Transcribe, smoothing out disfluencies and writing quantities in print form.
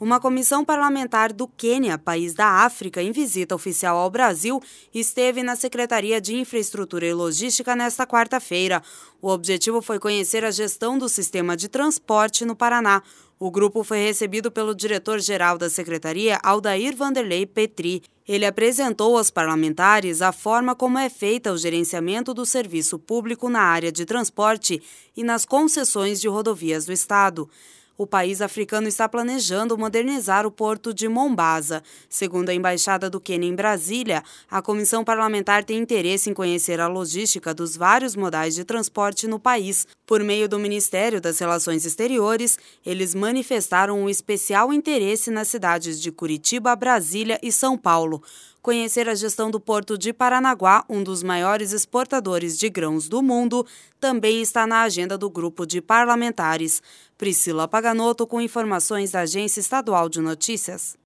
Uma comissão parlamentar do Quênia, país da África, em visita oficial ao Brasil, esteve na Secretaria de Infraestrutura e Logística nesta quarta-feira. O objetivo foi conhecer a gestão do sistema de transporte no Paraná. O grupo foi recebido pelo diretor-geral da Secretaria, Aldair Vanderlei Petri. Ele apresentou aos parlamentares a forma como é feita o gerenciamento do serviço público na área de transporte e nas concessões de rodovias do Estado. O país africano está planejando modernizar o porto de Mombasa. Segundo a Embaixada do Quênia em Brasília, a comissão parlamentar tem interesse em conhecer a logística dos vários modais de transporte no país. Por meio do Ministério das Relações Exteriores, eles manifestaram um especial interesse nas cidades de Curitiba, Brasília e São Paulo. Conhecer a gestão do Porto de Paranaguá, um dos maiores exportadores de grãos do mundo, também está na agenda do grupo de parlamentares. Priscila Paganotto com informações da Agência Estadual de Notícias.